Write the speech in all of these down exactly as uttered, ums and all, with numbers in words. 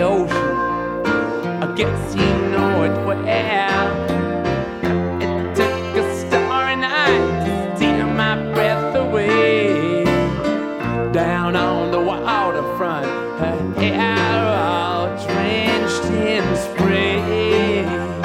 ocean. I guess you know it well. It took a starry night to steal my breath away. Down on the waterfront, her hair all drenched in spray.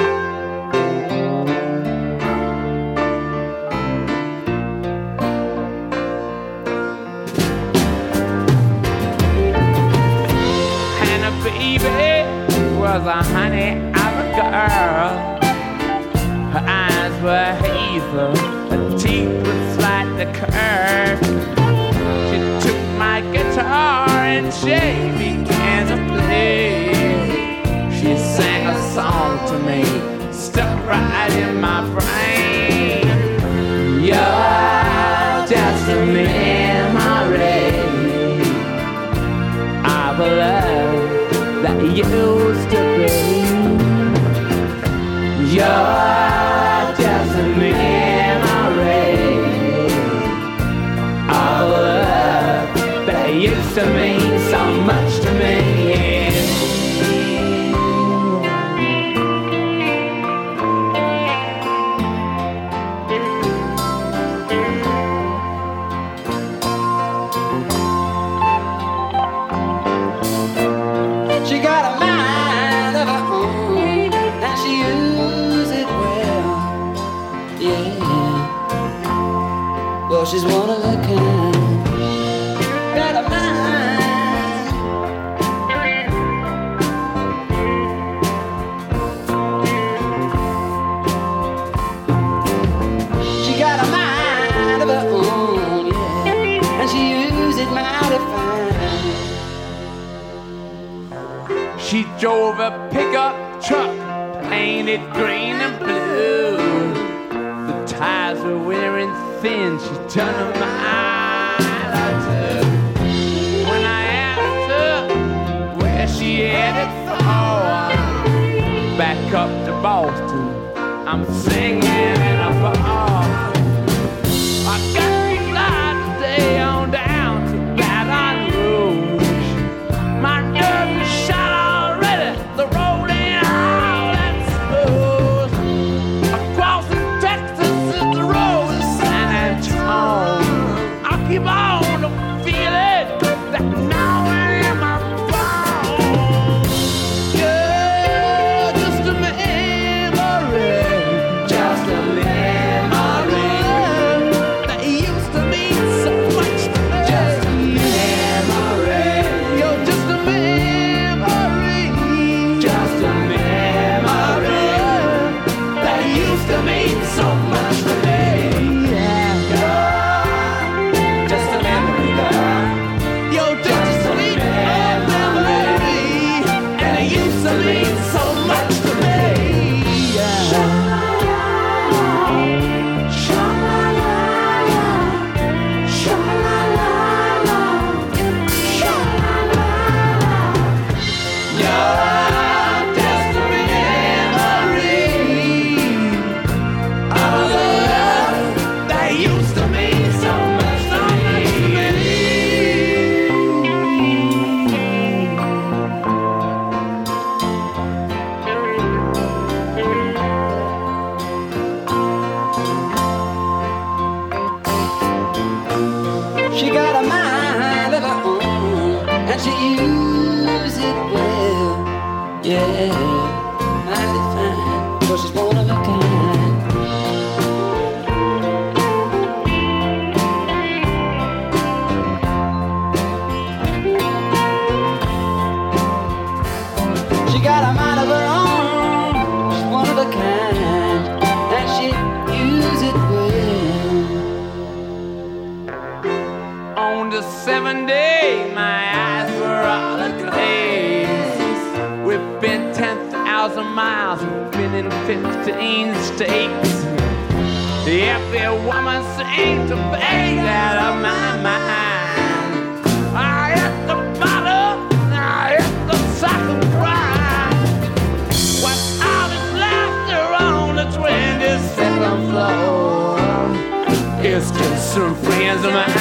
Hannah baby was a honey of a girl. Her eyes were hazel, her teeth were slightly curved. She took my guitar and she began to play. She sang a song to me, stuck right in my brain. You're just a memory of a love that used to be. You're just a memory of a love that used to mean so much to me. She got a mind of her own and she uses it well. Yeah, well she's one of a kind. Got a mind. She got a mind of her own, yeah, and she uses it mighty fine. She drove a pickup truck painted green and blue. The tires were wearing thin, she turned a mile or two. When I asked her where she headed for, back up to Boston, I'm singing in a bar. I got to fly today on down to Baton Rouge. My nerves are shot already, the road ain't all that smooth. Crossing Texas is the road to San Antonio. I keep on to feel it, that gnawing in my bones. Yeah, just a memory, just a memory that used to mean so much to me. Just a memory, you're just a memory, just a memory that used to mean so much to me. Yeah, just a memory, girl. You're just a memory, and it used to mean so much to me. Yeah. You're just a memory of a love that used to mean so much to me. She got a mind of her own and she uses it well. Yeah, mighty fine, but she's one of a kind. She got a mind of her own, she's one of a kind, and she uses it well. On the seventh day, my eyes were all aglaze. We've been ten thousand miles, we've been in fifteen states. Every woman seems to fade out of my mind. I hit the bottom, I hit the soccer cry. What's all this laughter on the twenty-second floor? It's just some friends of mine.